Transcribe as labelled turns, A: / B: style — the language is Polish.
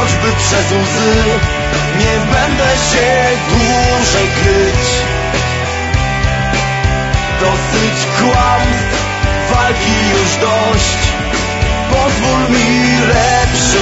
A: choćby przez łzy. Nie będę się dłużej kryć. Dosyć kłamstw, walki już dość. Pozwól mi lepszy